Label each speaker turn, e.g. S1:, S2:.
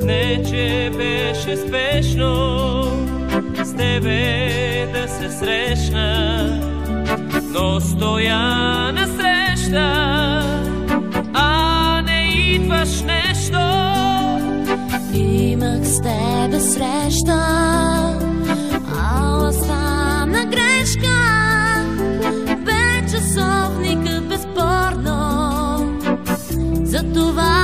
S1: Не, че беше спешно с тебе да се срещна, но стоя насреща, а не идваш нещо.
S2: Имах с тебе среща, ала стана грешка. Бе часовникът безспорно, затова